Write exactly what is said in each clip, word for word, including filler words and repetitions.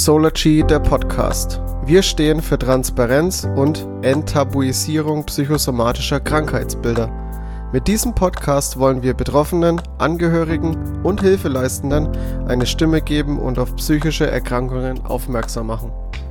Solargy, der Podcast. Wir stehen für Transparenz und Enttabuisierung psychosomatischer Krankheitsbilder. Mit diesem Podcast wollen wir Betroffenen, Angehörigen und Hilfeleistenden eine Stimme geben und auf psychische Erkrankungen aufmerksam machen.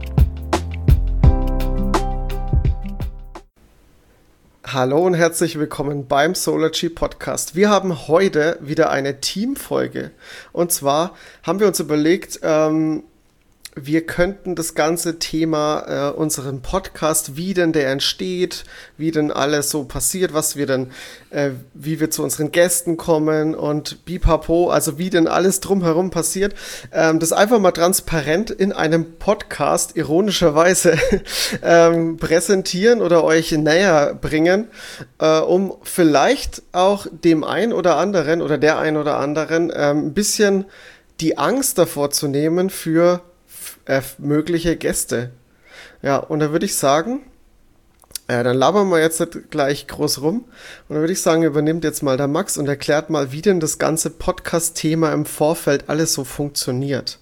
Hallo und herzlich willkommen beim Solargy Podcast. Wir haben heute wieder eine Teamfolge. Und zwar haben wir uns überlegt, ähm, wir könnten das ganze Thema, äh, unseren Podcast, wie denn der entsteht, wie denn alles so passiert, was wir denn, äh, wie wir zu unseren Gästen kommen und bipapo, also wie denn alles drumherum passiert, ähm, das einfach mal transparent in einem Podcast ironischerweise ähm, präsentieren oder euch näher bringen, äh, um vielleicht auch dem einen oder anderen oder der einen oder anderen ähm, ein bisschen die Angst davor zu nehmen für Äh, mögliche Gäste. Ja, und da würde ich sagen, äh, dann labern wir jetzt nicht gleich groß rum. Und dann würde ich sagen, übernimmt jetzt mal der Max und erklärt mal, wie denn das ganze Podcast-Thema im Vorfeld alles so funktioniert.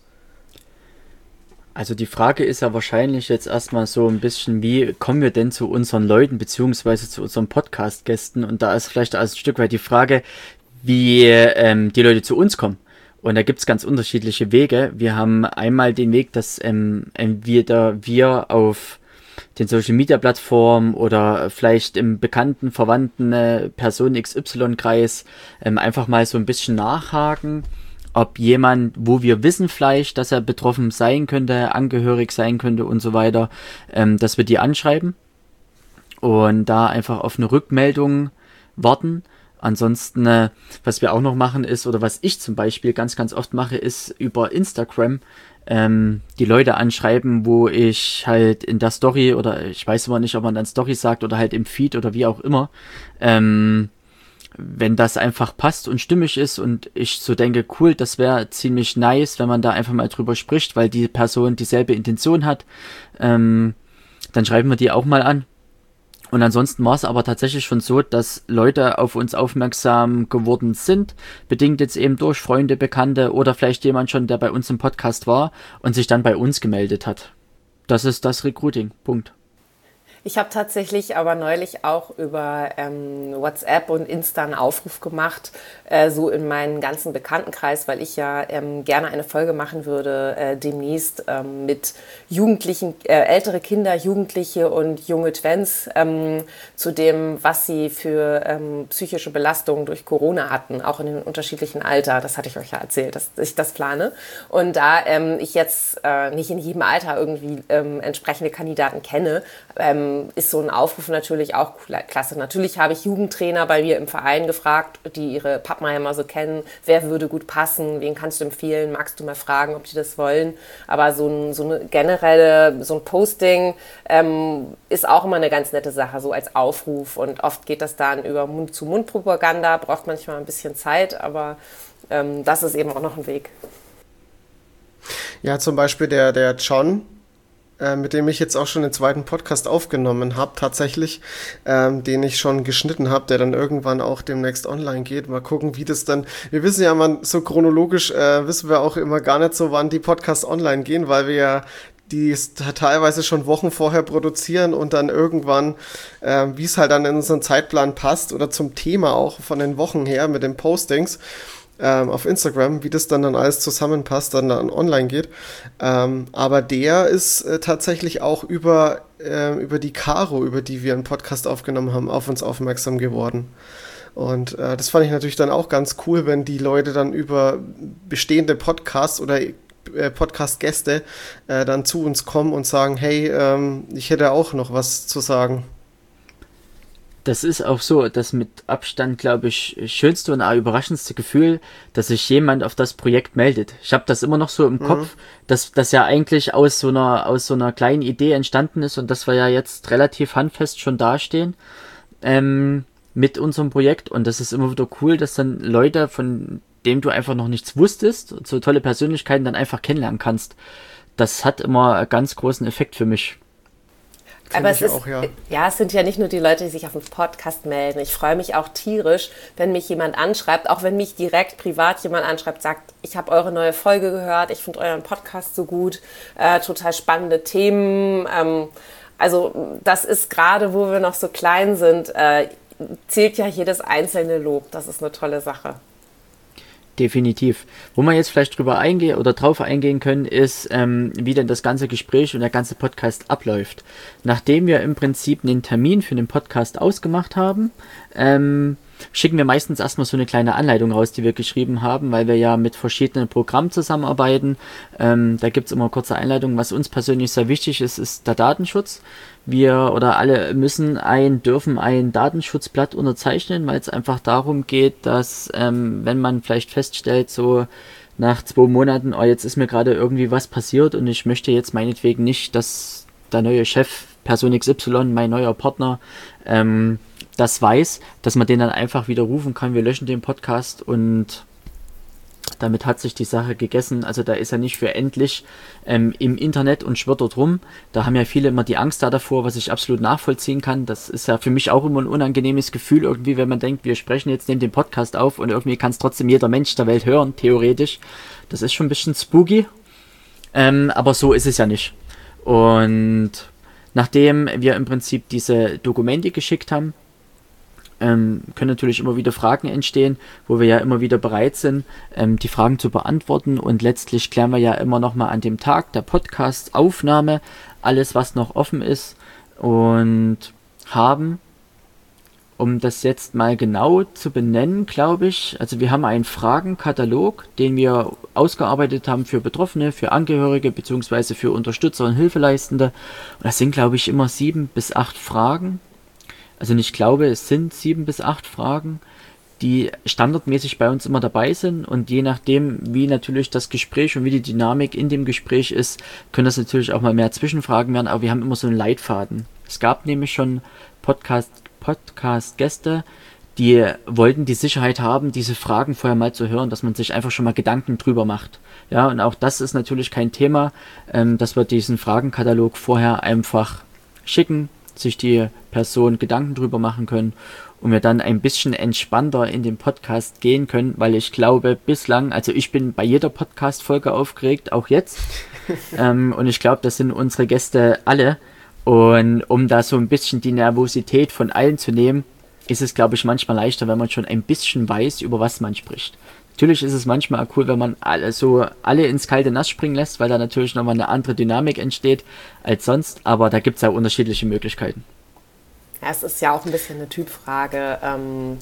Also die Frage ist ja wahrscheinlich jetzt erstmal so ein bisschen, wie kommen wir denn zu unseren Leuten beziehungsweise zu unseren Podcast-Gästen? Und da ist vielleicht also ein Stück weit die Frage, wie ähm, die Leute zu uns kommen. Und da gibt's ganz unterschiedliche Wege. Wir haben einmal den Weg, dass ähm, entweder wir auf den Social-Media-Plattformen oder vielleicht im bekannten, verwandten äh, Person X Y-Kreis ähm, einfach mal so ein bisschen nachhaken, ob jemand, wo wir wissen vielleicht, dass er betroffen sein könnte, angehörig sein könnte und so weiter, ähm, dass wir die anschreiben und da einfach auf eine Rückmeldung warten. Ansonsten, äh, was wir auch noch machen ist, oder was ich zum Beispiel ganz, ganz oft mache, ist über Instagram ähm, die Leute anschreiben, wo ich halt in der Story, oder ich weiß immer nicht, ob man dann Story sagt oder halt im Feed oder wie auch immer, ähm, wenn das einfach passt und stimmig ist und ich so denke, cool, das wäre ziemlich nice, wenn man da einfach mal drüber spricht, weil die Person dieselbe Intention hat, ähm, dann schreiben wir die auch mal an. Und ansonsten war es aber tatsächlich schon so, dass Leute auf uns aufmerksam geworden sind, bedingt jetzt eben durch Freunde, Bekannte oder vielleicht jemand schon, der bei uns im Podcast war und sich dann bei uns gemeldet hat. Das ist das Recruiting. Punkt. Ich habe tatsächlich aber neulich auch über ähm, WhatsApp und Insta einen Aufruf gemacht, äh, so in meinen ganzen Bekanntenkreis, weil ich ja ähm, gerne eine Folge machen würde, äh, demnächst ähm, mit Jugendlichen, äh, ältere Kinder, Jugendliche und junge Twens, ähm, zu dem, was sie für ähm, psychische Belastungen durch Corona hatten, auch in den unterschiedlichen Alter. Das hatte ich euch ja erzählt, dass ich das plane. Und da ähm, ich jetzt äh, nicht in jedem Alter irgendwie ähm, entsprechende Kandidaten kenne, ähm, ist so ein Aufruf natürlich auch klasse. Natürlich habe ich Jugendtrainer bei mir im Verein gefragt, die ihre Pappenheimer so kennen. Wer würde gut passen? Wen kannst du empfehlen? Magst du mal fragen, ob die das wollen? Aber so, ein, so eine generelle, so ein Posting ähm, ist auch immer eine ganz nette Sache, so als Aufruf. Und oft geht das dann über Mund-zu-Mund-Propaganda, braucht manchmal ein bisschen Zeit, aber ähm, das ist eben auch noch ein Weg. Ja, zum Beispiel der, der John, mit dem ich jetzt auch schon den zweiten Podcast aufgenommen habe, tatsächlich, ähm, den ich schon geschnitten habe, der dann irgendwann auch demnächst online geht. Mal gucken, wie das dann, wir wissen ja, man so chronologisch äh, wissen wir auch immer gar nicht so, wann die Podcasts online gehen, weil wir ja die teilweise schon Wochen vorher produzieren und dann irgendwann, äh, wie es halt dann in unseren Zeitplan passt oder zum Thema auch von den Wochen her mit den Postings, Ähm, auf Instagram, wie das dann, dann alles zusammenpasst, dann, dann online geht. Ähm, aber der ist äh, tatsächlich auch über, äh, über die Caro, über die wir einen Podcast aufgenommen haben, auf uns aufmerksam geworden. Und äh, das fand ich natürlich dann auch ganz cool, wenn die Leute dann über bestehende Podcasts oder äh, Podcast-Gäste äh, dann zu uns kommen und sagen, hey, ähm, ich hätte auch noch was zu sagen. Das ist auch so, das mit Abstand, glaube ich, schönste und auch überraschendste Gefühl, dass sich jemand auf das Projekt meldet. Ich habe das immer noch so im mhm. Kopf, dass das ja eigentlich aus so einer aus so einer kleinen Idee entstanden ist und dass wir ja jetzt relativ handfest schon dastehen ähm, mit unserem Projekt. Und das ist immer wieder cool, dass dann Leute, von denen du einfach noch nichts wusstest, so tolle Persönlichkeiten dann einfach kennenlernen kannst. Das hat immer einen ganz großen Effekt für mich. Aber es ist, auch, ja. ja, es sind ja nicht nur die Leute, die sich auf den Podcast melden. Ich freue mich auch tierisch, wenn mich jemand anschreibt, auch wenn mich direkt privat jemand anschreibt, sagt, ich habe eure neue Folge gehört, ich finde euren Podcast so gut, äh, total spannende Themen. Ähm, also das ist gerade, wo wir noch so klein sind, äh, zählt ja jedes einzelne Lob. Das ist eine tolle Sache. Definitiv. Wo wir jetzt vielleicht drüber eingehen oder drauf eingehen können, ist, ähm, wie denn das ganze Gespräch und der ganze Podcast abläuft. Nachdem wir im Prinzip einen Termin für den Podcast ausgemacht haben, ähm, schicken wir meistens erstmal so eine kleine Anleitung raus, die wir geschrieben haben, weil wir ja mit verschiedenen Programmen zusammenarbeiten. Ähm, da gibt es immer kurze Einleitungen. Was uns persönlich sehr wichtig ist, ist der Datenschutz. Wir oder alle müssen ein, dürfen ein Datenschutzblatt unterzeichnen, weil es einfach darum geht, dass ähm, wenn man vielleicht feststellt, so nach zwei Monaten, oh, jetzt ist mir gerade irgendwie was passiert und ich möchte jetzt meinetwegen nicht, dass der neue Chef, Person X Y, mein neuer Partner, ähm, das weiß, dass man den dann einfach wieder rufen kann, wir löschen den Podcast und damit hat sich die Sache gegessen. Also da ist er nicht für endlich ähm, im Internet und schwirrt dort rum. Da haben ja viele immer die Angst da davor, was ich absolut nachvollziehen kann. Das ist ja für mich auch immer ein unangenehmes Gefühl irgendwie, wenn man denkt, wir sprechen jetzt neben dem Podcast auf und irgendwie kann es trotzdem jeder Mensch der Welt hören, theoretisch. Das ist schon ein bisschen spooky, ähm, aber so ist es ja nicht. Und nachdem wir im Prinzip diese Dokumente geschickt haben, Ähm, können natürlich immer wieder Fragen entstehen, wo wir ja immer wieder bereit sind, ähm, die Fragen zu beantworten und letztlich klären wir ja immer nochmal an dem Tag der Podcast-Aufnahme alles, was noch offen ist und haben, um das jetzt mal genau zu benennen, glaube ich, also wir haben einen Fragenkatalog, den wir ausgearbeitet haben für Betroffene, für Angehörige bzw. für Unterstützer und Hilfeleistende und das sind, glaube ich, immer sieben bis acht Fragen. Also ich glaube, es sind sieben bis acht Fragen, die standardmäßig bei uns immer dabei sind und je nachdem, wie natürlich das Gespräch und wie die Dynamik in dem Gespräch ist, können das natürlich auch mal mehr Zwischenfragen werden, aber wir haben immer so einen Leitfaden. Es gab nämlich schon Podcast, Podcast-Gäste, die wollten die Sicherheit haben, diese Fragen vorher mal zu hören, dass man sich einfach schon mal Gedanken drüber macht. Ja, und auch das ist natürlich kein Thema, ähm, dass wir diesen Fragenkatalog vorher einfach schicken, sich die Person Gedanken drüber machen können und wir dann ein bisschen entspannter in den Podcast gehen können, weil ich glaube bislang, also ich bin bei jeder Podcast-Folge aufgeregt, auch jetzt ähm, und ich glaube, das sind unsere Gäste alle und um da so ein bisschen die Nervosität von allen zu nehmen, ist es, glaube ich, manchmal leichter, wenn man schon ein bisschen weiß, über was man spricht. Natürlich ist es manchmal cool, wenn man alle, so alle ins kalte Nass springen lässt, weil da natürlich nochmal eine andere Dynamik entsteht als sonst, aber da gibt es ja unterschiedliche Möglichkeiten. Ja, es ist ja auch ein bisschen eine Typfrage, ähm,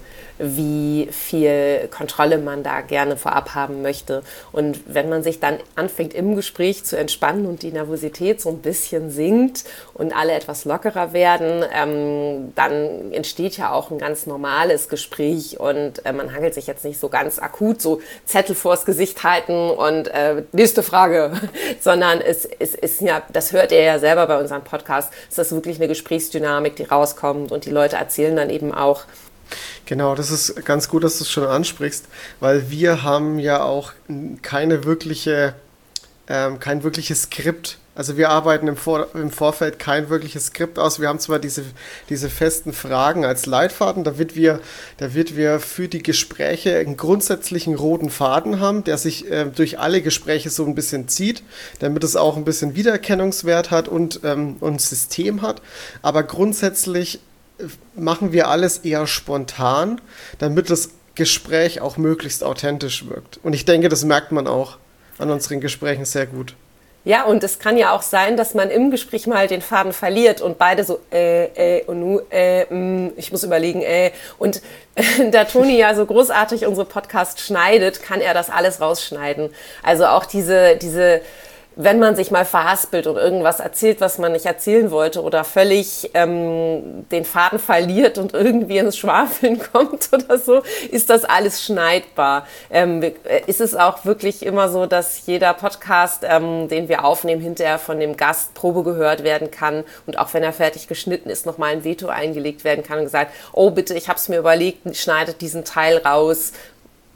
wie viel Kontrolle man da gerne vorab haben möchte. Und wenn man sich dann anfängt im Gespräch zu entspannen und die Nervosität so ein bisschen sinkt und alle etwas lockerer werden, ähm, dann entsteht ja auch ein ganz normales Gespräch und äh, man hangelt sich jetzt nicht so ganz akut, so Zettel vors Gesicht halten und äh, nächste Frage, sondern es, es ist ja, das hört ihr ja selber bei unserem Podcast, es ist wirklich eine Gesprächsdynamik, die rauskommt. Und die Leute erzählen dann eben auch. Genau, das ist ganz gut, dass du es schon ansprichst, weil wir haben ja auch keine wirkliche, ähm, kein wirkliches Skript. Also wir arbeiten im, Vor- im Vorfeld kein wirkliches Skript aus. Wir haben zwar diese, diese festen Fragen als Leitfaden, damit wir, damit wir für die Gespräche einen grundsätzlichen roten Faden haben, der sich äh, durch alle Gespräche so ein bisschen zieht, damit es auch ein bisschen Wiedererkennungswert hat und, ähm, und ein System hat. Aber grundsätzlich machen wir alles eher spontan, damit das Gespräch auch möglichst authentisch wirkt. Und ich denke, das merkt man auch an unseren Gesprächen sehr gut. Ja, und es kann ja auch sein, dass man im Gespräch mal den Faden verliert und beide so, äh, äh, und nu, äh, mh, ich muss überlegen, äh. Und äh, da Toni ja so großartig unsere Podcasts schneidet, kann er das alles rausschneiden. Also auch diese, diese, wenn man sich mal verhaspelt und irgendwas erzählt, was man nicht erzählen wollte oder völlig ähm, den Faden verliert und irgendwie ins Schwafeln kommt oder so, ist das alles schneidbar. Ähm, ist es auch wirklich immer so, dass jeder Podcast, ähm, den wir aufnehmen, hinterher von dem Gast Probe gehört werden kann und auch wenn er fertig geschnitten ist, nochmal ein Veto eingelegt werden kann und gesagt, oh bitte, ich habe es mir überlegt, schneidet diesen Teil raus.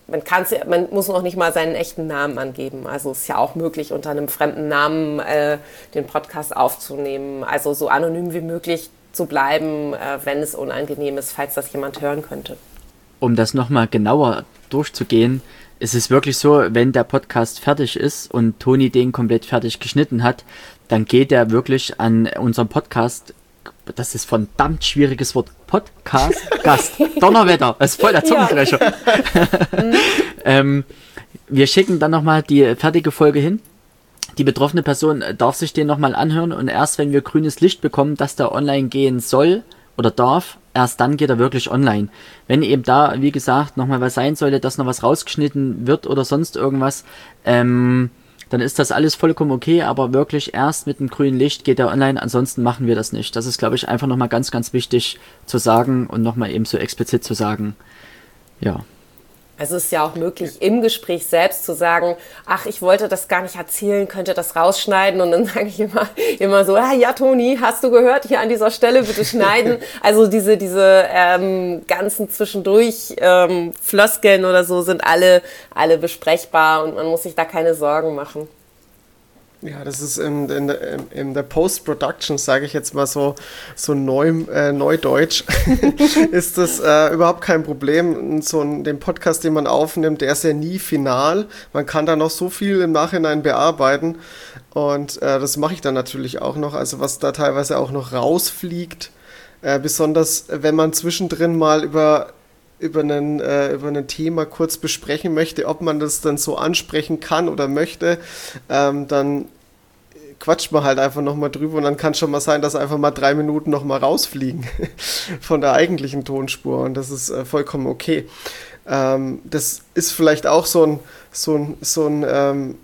man kann's, man muss noch nicht mal seinen echten Namen angeben. Also es ist ja auch möglich, unter einem fremden Namen äh, den Podcast aufzunehmen. Also so anonym wie möglich zu bleiben, äh, wenn es unangenehm ist, falls das jemand hören könnte. Um das nochmal genauer durchzugehen, ist es wirklich so, wenn der Podcast fertig ist und Toni den komplett fertig geschnitten hat, dann geht er wirklich an unserem Podcast, das ist ein verdammt schwieriges Wort, Podcast, Gast, Donnerwetter, das ist voll der Zungenbrecher. Ja. ähm, wir schicken dann nochmal die fertige Folge hin. Die betroffene Person darf sich den nochmal anhören und erst wenn wir grünes Licht bekommen, dass der online gehen soll oder darf, erst dann geht er wirklich online. Wenn eben da, wie gesagt, nochmal was sein sollte, dass noch was rausgeschnitten wird oder sonst irgendwas, ähm, dann ist das alles vollkommen okay, aber wirklich erst mit dem grünen Licht geht er online, ansonsten machen wir das nicht. Das ist, glaube ich, einfach nochmal ganz, ganz wichtig zu sagen und nochmal eben so explizit zu sagen. Ja. Also es ist ja auch möglich, im Gespräch selbst zu sagen, ach, ich wollte das gar nicht erzählen, könnte das rausschneiden. Und dann sage ich immer, immer so, ah, ja, Toni, hast du gehört, hier an dieser Stelle bitte schneiden. Also diese, diese ähm, ganzen zwischendurch ähm, Floskeln oder so sind alle, alle besprechbar und man muss sich da keine Sorgen machen. Ja, das ist in, in, in der Post-Production, sage ich jetzt mal so, so neu, äh, neudeutsch, ist das äh, überhaupt kein Problem. So ein, den Podcast, den man aufnimmt, der ist ja nie final. Man kann da noch so viel im Nachhinein bearbeiten und äh, das mache ich dann natürlich auch noch. Also was da teilweise auch noch rausfliegt, äh, besonders wenn man zwischendrin mal über über einen, äh, über ein Thema kurz besprechen möchte, ob man das dann so ansprechen kann oder möchte, ähm, dann quatscht man halt einfach nochmal drüber und dann kann es schon mal sein, dass einfach mal drei Minuten nochmal rausfliegen von der eigentlichen Tonspur und das ist äh, vollkommen okay. Ähm, das ist vielleicht auch so ein, so ein, so ein ähm,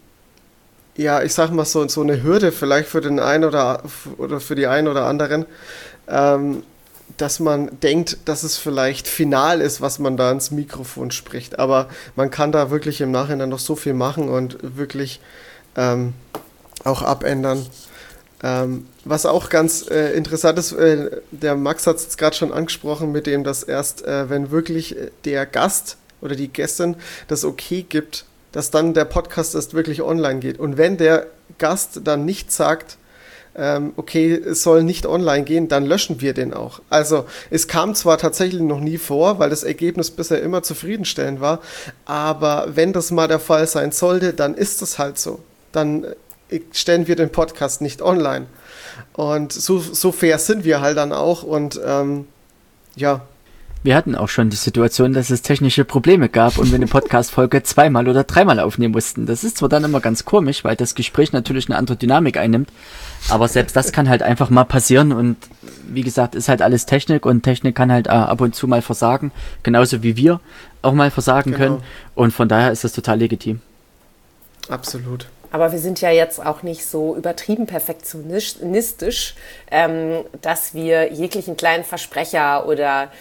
ja, ich sag mal so, so eine Hürde vielleicht für den einen oder, oder für die einen oder anderen, ähm, dass man denkt, dass es vielleicht final ist, was man da ins Mikrofon spricht. Aber man kann da wirklich im Nachhinein noch so viel machen und wirklich ähm, auch abändern. Ähm, was auch ganz äh, interessant ist, äh, der Max hat es gerade schon angesprochen, mit dem, dass erst, äh, wenn wirklich der Gast oder die Gästin das okay gibt, dass dann der Podcast erst wirklich online geht. Und wenn der Gast dann nicht sagt, Ähm, okay, es soll nicht online gehen, dann löschen wir den auch. Also es kam zwar tatsächlich noch nie vor, weil das Ergebnis bisher immer zufriedenstellend war, aber wenn das mal der Fall sein sollte, dann ist das halt so. Dann stellen wir den Podcast nicht online. Und so, so fair sind wir halt dann auch und ähm, ja. Wir hatten auch schon die Situation, dass es technische Probleme gab und wir eine Podcast-Folge zweimal oder dreimal aufnehmen mussten. Das ist zwar dann immer ganz komisch, weil das Gespräch natürlich eine andere Dynamik einnimmt, aber selbst das kann halt einfach mal passieren und wie gesagt, ist halt alles Technik und Technik kann halt äh, ab und zu mal versagen, genauso wie wir auch mal versagen genau. können und von daher ist das total legitim. Absolut. Aber wir sind ja jetzt auch nicht so übertrieben perfektionistisch, ähm, dass wir jeglichen kleinen Versprecher oder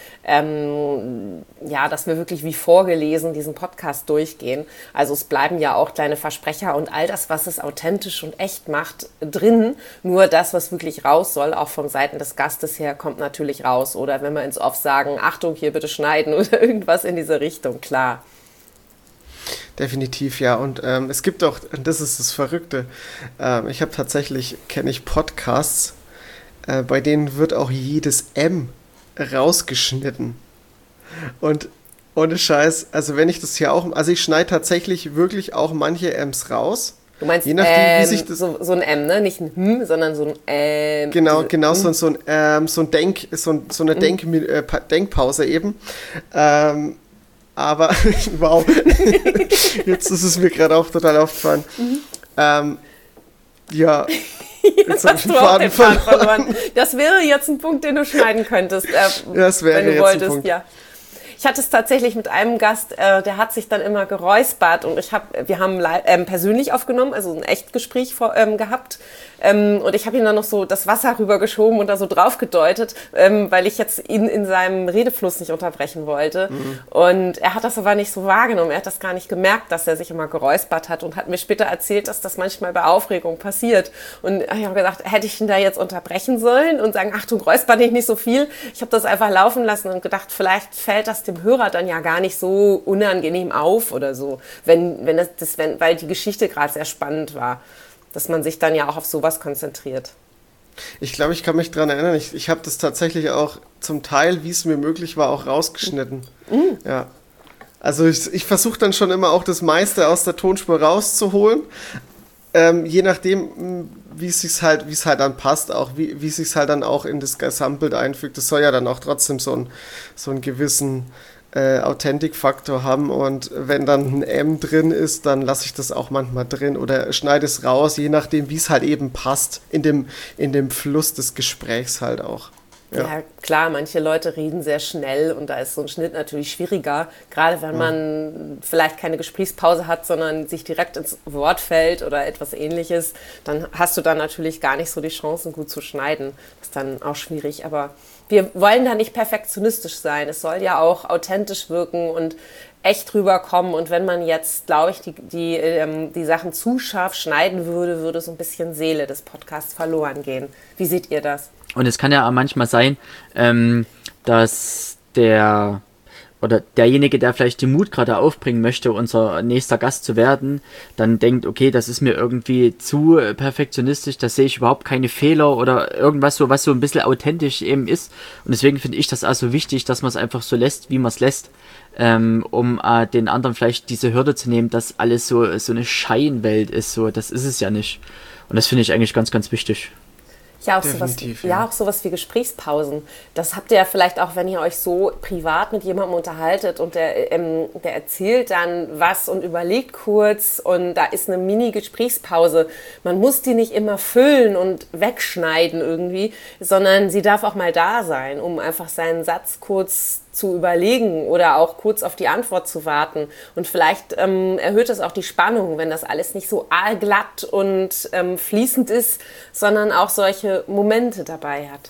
ähm, ja, dass wir wirklich wie vorgelesen diesen Podcast durchgehen. Also es bleiben ja auch kleine Versprecher und all das, was es authentisch und echt macht, drin. Nur das, was wirklich raus soll, auch von Seiten des Gastes her, kommt natürlich raus. Oder wenn wir ins Off sagen, Achtung, hier bitte schneiden oder irgendwas in diese Richtung, klar. Definitiv, ja. Und ähm, es gibt auch, und das ist das Verrückte, ähm, ich habe tatsächlich, kenne ich Podcasts, äh, bei denen wird auch jedes M rausgeschnitten. Und ohne Scheiß, also wenn ich das hier auch, also ich schneide tatsächlich wirklich auch manche M's raus. Du meinst, je nachdem, ähm, wie sich das so, so ein M, ne? Nicht ein Hm, sondern so ein Ähm. Genau, genau, so, so ein, ähm, so ein Denk, so, so eine Denk, äh, Denkpause eben. Ähm, Aber, wow, jetzt ist es mir gerade auch total aufgefallen. Mhm. Ähm, ja, jetzt, jetzt hast du auch den Faden verloren. Das wäre jetzt ein Punkt, den du schneiden könntest, äh, das wäre wenn du jetzt wolltest, ein Punkt. Ja. Ich hatte es tatsächlich mit einem Gast, äh, der hat sich dann immer geräuspert und ich hab, wir haben ähm, persönlich aufgenommen, also ein Echtgespräch vor, ähm, gehabt ähm, und ich habe ihm dann noch so das Wasser rübergeschoben und da so drauf gedeutet, ähm, weil ich jetzt ihn in seinem Redefluss nicht unterbrechen wollte. Mhm. Und er hat das aber nicht so wahrgenommen, er hat das gar nicht gemerkt, dass er sich immer geräuspert hat und hat mir später erzählt, dass das manchmal bei Aufregung passiert. Und ich habe gedacht, hätte ich ihn da jetzt unterbrechen sollen und sagen, Achtung, räusper dich nicht so viel. Ich habe das einfach laufen lassen und gedacht, vielleicht fällt das dem dem Hörer dann ja gar nicht so unangenehm auf oder so, wenn, wenn das, das wenn, weil die Geschichte gerade sehr spannend war, dass man sich dann ja auch auf sowas konzentriert. Ich glaube, ich kann mich daran erinnern, ich, ich habe das tatsächlich auch zum Teil, wie es mir möglich war, auch rausgeschnitten. Mhm. Ja. Also ich, ich versuche dann schon immer auch das meiste aus der Tonspur rauszuholen, ähm, je nachdem, wie es sich halt, wie es halt dann passt, auch wie, wie es sich halt dann auch in das Gesamtbild einfügt. Das soll ja dann auch trotzdem so, ein, so einen gewissen äh, Authentic-Faktor haben, und wenn dann ein M drin ist, dann lasse ich das auch manchmal drin oder schneide es raus, je nachdem, wie es halt eben passt, in dem, in dem Fluss des Gesprächs halt auch. Ja. ja, klar, manche Leute reden sehr schnell und da ist so ein Schnitt natürlich schwieriger, gerade wenn man vielleicht keine Gesprächspause hat, sondern sich direkt ins Wort fällt oder etwas Ähnliches, dann hast du dann natürlich gar nicht so die Chancen, gut zu schneiden. Das ist dann auch schwierig, aber wir wollen da nicht perfektionistisch sein. Es soll ja auch authentisch wirken und echt rüberkommen, und wenn man jetzt, glaube ich, die, die, ähm, die Sachen zu scharf schneiden würde, würde so ein bisschen Seele des Podcasts verloren gehen. Wie seht ihr das? Und es kann ja auch manchmal sein, ähm, dass der oder derjenige, der vielleicht den Mut gerade aufbringen möchte, unser nächster Gast zu werden, dann denkt, okay, das ist mir irgendwie zu perfektionistisch, da sehe ich überhaupt keine Fehler oder irgendwas so, was so ein bisschen authentisch eben ist. Und deswegen finde ich das also wichtig, dass man es einfach so lässt, wie man es lässt, ähm, um äh, den anderen vielleicht diese Hürde zu nehmen, dass alles so, so eine Scheinwelt ist. So, das ist es ja nicht. Und das finde ich eigentlich ganz, ganz wichtig. Ja, auch sowas, ja. ja, auch sowas wie Gesprächspausen. Das habt ihr ja vielleicht auch, wenn ihr euch so privat mit jemandem unterhaltet und der, ähm, der erzählt dann was und überlegt kurz und da ist eine Mini-Gesprächspause. Man muss die nicht immer füllen und wegschneiden irgendwie, sondern sie darf auch mal da sein, um einfach seinen Satz kurz zu überlegen oder auch kurz auf die Antwort zu warten. Und vielleicht ähm, erhöht das auch die Spannung, wenn das alles nicht so aalglatt und ähm, fließend ist, sondern auch solche Momente dabei hat.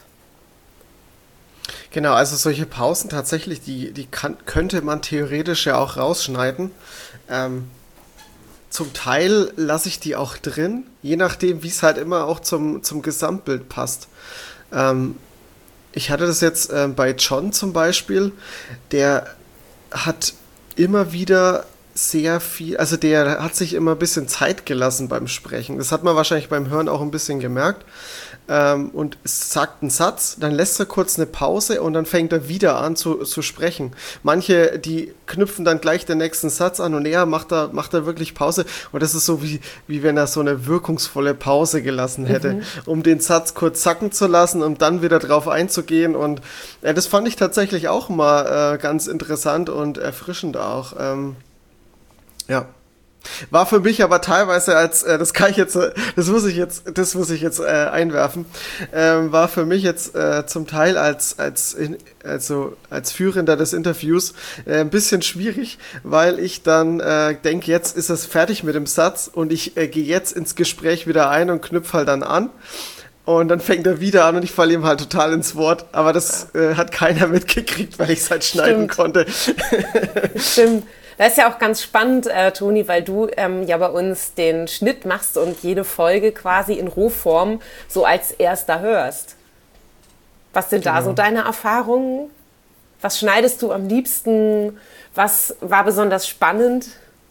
Genau, also solche Pausen tatsächlich, die, die kann, könnte man theoretisch ja auch rausschneiden. Ähm, zum Teil lasse ich die auch drin, je nachdem, wie es halt immer auch zum, zum Gesamtbild passt. Ähm, Ich hatte das jetzt äh, bei John zum Beispiel, der hat immer wieder sehr viel, also der hat sich immer ein bisschen Zeit gelassen beim Sprechen. Das hat man wahrscheinlich beim Hören auch ein bisschen gemerkt. Ähm, und sagt einen Satz, dann lässt er kurz eine Pause und dann fängt er wieder an zu, zu sprechen. Manche, die knüpfen dann gleich den nächsten Satz an und er macht da, macht da wirklich Pause. Und das ist so wie, wie wenn er so eine wirkungsvolle Pause gelassen hätte, mhm. um den Satz kurz sacken zu lassen, um dann wieder drauf einzugehen. Und äh, das fand ich tatsächlich auch mal äh, ganz interessant und erfrischend auch. Ähm, ja. War für mich aber teilweise als, äh, das kann ich jetzt, äh, das muss ich jetzt, das muss ich jetzt äh, einwerfen, ähm, war für mich jetzt äh, zum Teil als, als, in, also als Führender des Interviews äh, ein bisschen schwierig, weil ich dann äh, denke, jetzt ist es fertig mit dem Satz und ich äh, gehe jetzt ins Gespräch wieder ein und knüpfe halt dann an. Und dann fängt er wieder an und ich falle ihm halt total ins Wort. Aber das äh, hat keiner mitgekriegt, weil ich es halt schneiden Stimmt. konnte. Stimmt. Das ist ja auch ganz spannend, äh, Toni, weil du ähm, ja bei uns den Schnitt machst und jede Folge quasi in Rohform so als erster hörst. Was sind genau. da so deine Erfahrungen? Was schneidest du am liebsten? Was war besonders spannend?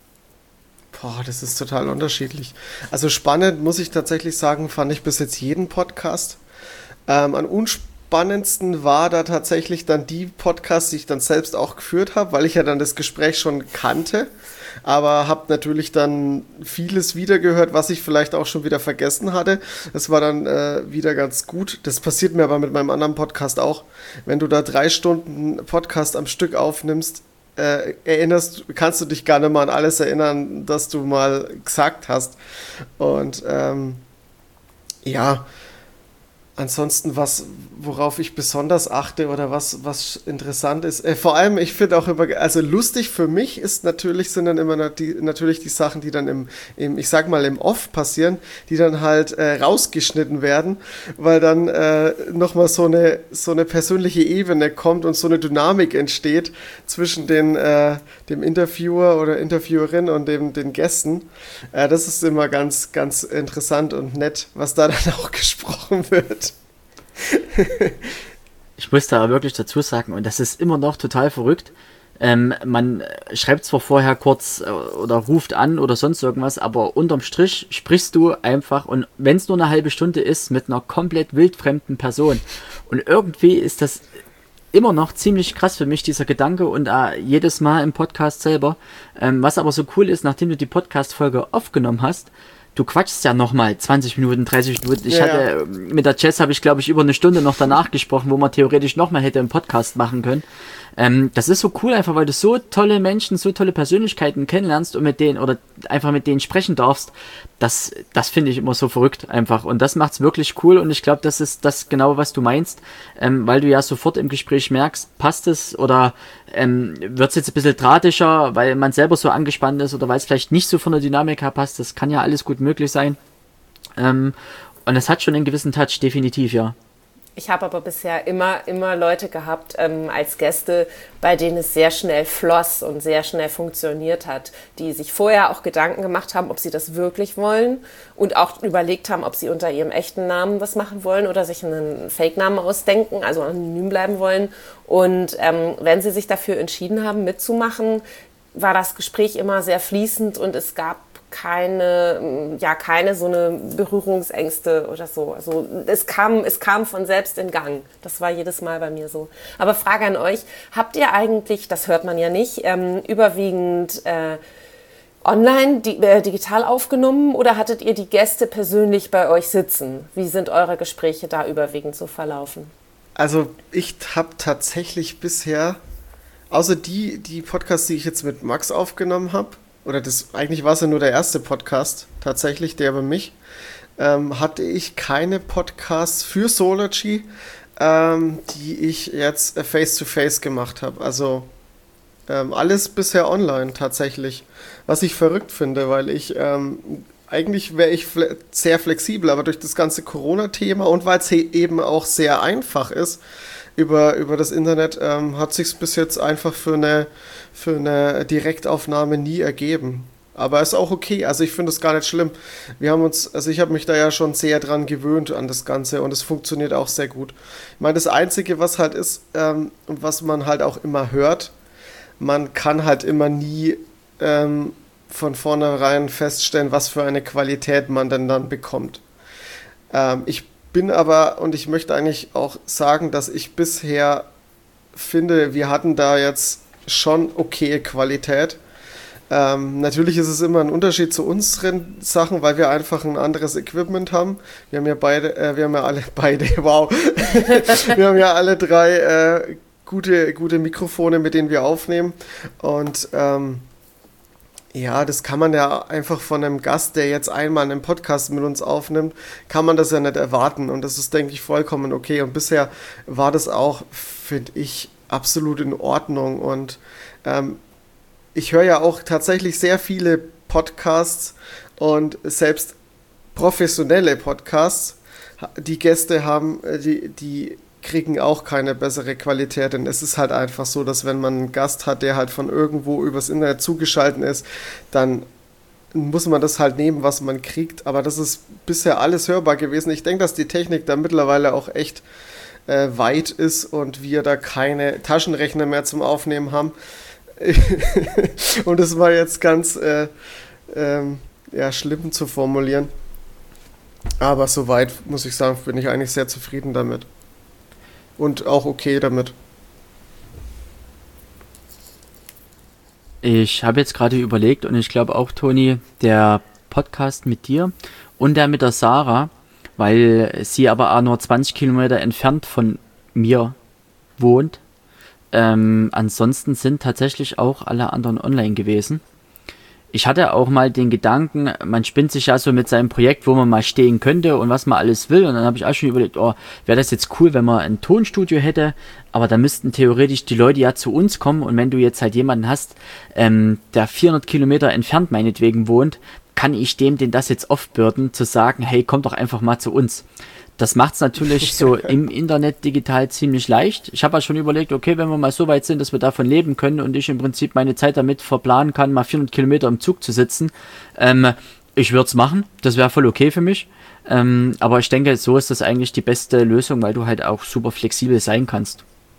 Boah, das ist total unterschiedlich. Also spannend, muss ich tatsächlich sagen, fand ich bis jetzt jeden Podcast. Ähm, an unspannendsten war da tatsächlich dann die Podcasts, die ich dann selbst auch geführt habe, weil ich ja dann das Gespräch schon kannte, aber habe natürlich dann vieles wiedergehört, was ich vielleicht auch schon wieder vergessen hatte. Das war dann äh, wieder ganz gut. Das passiert mir aber mit meinem anderen Podcast auch. Wenn du da drei Stunden Podcast am Stück aufnimmst, Äh, erinnerst, kannst du dich gar nicht mal an alles erinnern, das du mal gesagt hast. Und ähm, ja, ansonsten was, worauf ich besonders achte oder was, was interessant ist, äh, vor allem, ich finde auch immer, also lustig für mich ist natürlich, sind dann immer die, natürlich die Sachen, die dann im, im, ich sag mal im Off passieren, die dann halt äh, rausgeschnitten werden, weil dann äh, nochmal so eine, so eine persönliche Ebene kommt und so eine Dynamik entsteht zwischen den, äh, dem Interviewer oder Interviewerin und dem, den Gästen. Äh, das ist immer ganz, ganz interessant und nett, was da dann auch gesprochen wird. Ich muss da wirklich dazu sagen, und das ist immer noch total verrückt, Ähm, man schreibt zwar vorher kurz äh, oder ruft an oder sonst irgendwas, aber unterm Strich sprichst du einfach, und wenn es nur eine halbe Stunde ist, mit einer komplett wildfremden Person. Und irgendwie ist das immer noch ziemlich krass für mich, dieser Gedanke, und äh, jedes Mal im Podcast selber. Ähm, was aber so cool ist, nachdem du die Podcast-Folge aufgenommen hast, du quatschst ja nochmal zwanzig Minuten, dreißig Minuten. Ich ja, hatte, ja. mit der Jess habe ich, glaube ich, über eine Stunde noch danach gesprochen, wo man theoretisch nochmal hätte einen Podcast machen können. Ähm, das ist so cool einfach, weil du so tolle Menschen, so tolle Persönlichkeiten kennenlernst und mit denen, oder einfach mit denen sprechen darfst. Das, das finde ich immer so verrückt einfach. Und das macht's wirklich cool, und ich glaube, das ist das genau, was du meinst, ähm, weil du ja sofort im Gespräch merkst, passt es oder ähm, wird's jetzt ein bisschen drahtischer, weil man selber so angespannt ist oder weil es vielleicht nicht so von der Dynamik her passt. Das kann ja alles gut möglich sein. Ähm, und es hat schon einen gewissen Touch, definitiv, ja. Ich habe aber bisher immer, immer Leute gehabt ähm, als Gäste, bei denen es sehr schnell floss und sehr schnell funktioniert hat, die sich vorher auch Gedanken gemacht haben, ob sie das wirklich wollen und auch überlegt haben, ob sie unter ihrem echten Namen was machen wollen oder sich einen Fake-Namen ausdenken, also anonym bleiben wollen. Und ähm, wenn sie sich dafür entschieden haben, mitzumachen, war das Gespräch immer sehr fließend und es gab keine, ja, keine so eine Berührungsängste oder so. Also es kam, es kam von selbst in Gang. Das war jedes Mal bei mir so. Aber Frage an euch, habt ihr eigentlich, das hört man ja nicht, ähm, überwiegend äh, online, di- äh, digital aufgenommen, oder hattet ihr die Gäste persönlich bei euch sitzen? Wie sind eure Gespräche da überwiegend so verlaufen? Also ich habe tatsächlich bisher, außer die, die Podcasts, die ich jetzt mit Max aufgenommen habe, oder das, eigentlich war es ja nur der erste Podcast, tatsächlich, der über mich, ähm, hatte ich keine Podcasts für Solargy, ähm, die ich jetzt äh, face-to-face gemacht habe. Also ähm, alles bisher online tatsächlich, was ich verrückt finde, weil ich, ähm, eigentlich wäre ich fle- sehr flexibel, aber durch das ganze Corona-Thema und weil es eben auch sehr einfach ist, über, über das Internet, ähm, hat sich bis jetzt einfach für eine, für eine Direktaufnahme nie ergeben. Aber ist auch okay, also ich finde es gar nicht schlimm. Wir haben uns, also ich habe mich da ja schon sehr dran gewöhnt an das Ganze, und es funktioniert auch sehr gut. Ich meine, das Einzige, was halt ist, ähm, und was man halt auch immer hört, man kann halt immer nie ähm, von vornherein feststellen, was für eine Qualität man denn dann bekommt. Ähm, ich bin aber, und ich möchte eigentlich auch sagen, dass ich bisher finde, wir hatten da jetzt schon okay Qualität. Ähm, natürlich ist es immer ein Unterschied zu unseren Sachen, weil wir einfach ein anderes Equipment haben. Wir haben ja beide, äh, wir haben ja alle beide, wow, wir haben ja alle drei äh, gute, gute Mikrofone, mit denen wir aufnehmen, und ähm, ja, das kann man ja einfach von einem Gast, der jetzt einmal einen Podcast mit uns aufnimmt, kann man das ja nicht erwarten, und das ist, denke ich, vollkommen okay, und bisher war das auch, finde ich, absolut in Ordnung, und ähm, ich höre ja auch tatsächlich sehr viele Podcasts, und selbst professionelle Podcasts, die Gäste haben, die, die kriegen auch keine bessere Qualität, denn es ist halt einfach so, dass wenn man einen Gast hat, der halt von irgendwo übers Internet zugeschaltet ist, dann muss man das halt nehmen, was man kriegt, aber das ist bisher alles hörbar gewesen. Ich denke, dass die Technik da mittlerweile auch echt äh, weit ist und wir da keine Taschenrechner mehr zum Aufnehmen haben. Und das war jetzt ganz äh, ähm, ja, schlimm zu formulieren, aber soweit, muss ich sagen, bin ich eigentlich sehr zufrieden damit. Und auch okay damit. Ich habe jetzt gerade überlegt, und ich glaube auch, Toni, der Podcast mit dir und der mit der Sarah, weil sie aber auch nur zwanzig Kilometer entfernt von mir wohnt. Ähm, ansonsten sind tatsächlich auch alle anderen online gewesen. Ich hatte auch mal den Gedanken, man spinnt sich ja so mit seinem Projekt, wo man mal stehen könnte und was man alles will. Und dann habe ich auch schon überlegt, oh, wäre das jetzt cool, wenn man ein Tonstudio hätte. Aber da müssten theoretisch die Leute ja zu uns kommen. Und wenn du jetzt halt jemanden hast, ähm, der vierhundert Kilometer entfernt meinetwegen wohnt, kann ich dem den das jetzt aufbürden, zu sagen, hey, komm doch einfach mal zu uns. Das macht es natürlich so im Internet digital ziemlich leicht. Ich habe ja schon überlegt, okay, wenn wir mal so weit sind, dass wir davon leben können und ich im Prinzip meine Zeit damit verplanen kann, mal vierhundert Kilometer im Zug zu sitzen, ähm, ich würde es machen. Das wäre voll okay für mich. Ähm, aber ich denke, so ist das eigentlich die beste Lösung, weil du halt auch super flexibel sein kannst.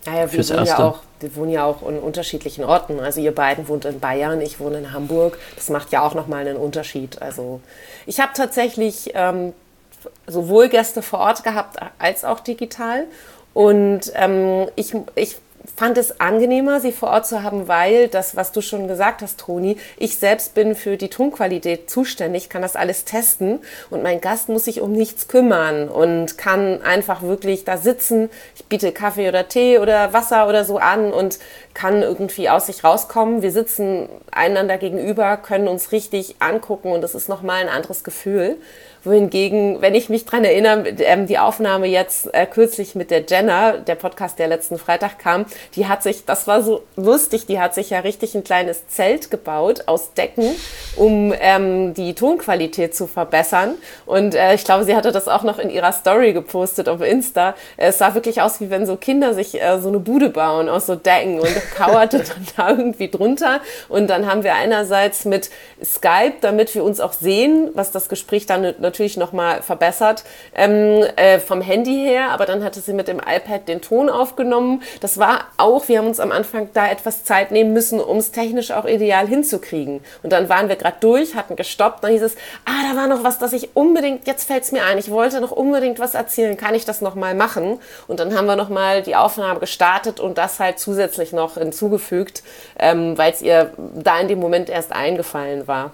Naja, wir wohnen, ja auch, wir wohnen ja auch in unterschiedlichen Orten. Also ihr beiden wohnt in Bayern, ich wohne in Hamburg. Das macht ja auch nochmal einen Unterschied. Also ich habe tatsächlich ähm, sowohl Gäste vor Ort gehabt als auch digital. Und ähm, ich, ich fand es angenehmer, sie vor Ort zu haben, weil das, was du schon gesagt hast, Toni, ich selbst bin für die Tonqualität zuständig, kann das alles testen und mein Gast muss sich um nichts kümmern und kann einfach wirklich da sitzen. Ich biete Kaffee oder Tee oder Wasser oder so an und kann irgendwie aus sich rauskommen. Wir sitzen einander gegenüber, können uns richtig angucken und das ist nochmal ein anderes Gefühl. Wohingegen, wenn ich mich dran erinnere, die Aufnahme jetzt äh, kürzlich mit der Jenna, der Podcast, der letzten Freitag kam, die hat sich, das war so lustig, die hat sich ja richtig ein kleines Zelt gebaut aus Decken, um ähm, die Tonqualität zu verbessern. Und äh, ich glaube, sie hatte das auch noch in ihrer Story gepostet auf Insta. Es sah wirklich aus, wie wenn so Kinder sich äh, so eine Bude bauen aus so Decken und kauerte dann da irgendwie drunter. Und dann haben wir einerseits mit Skype, damit wir uns auch sehen, was das Gespräch dann natürlich natürlich nochmal verbessert ähm, äh, vom Handy her, aber dann hatte sie mit dem iPad den Ton aufgenommen. Das war auch, wir haben uns am Anfang da etwas Zeit nehmen müssen, um es technisch auch ideal hinzukriegen. Und dann waren wir gerade durch, hatten gestoppt, dann hieß es, ah, da war noch was, das ich unbedingt, jetzt fällt es mir ein, ich wollte noch unbedingt was erzählen, kann ich das nochmal machen? Und dann haben wir nochmal die Aufnahme gestartet und das halt zusätzlich noch hinzugefügt, ähm, weil es ihr da in dem Moment erst eingefallen war.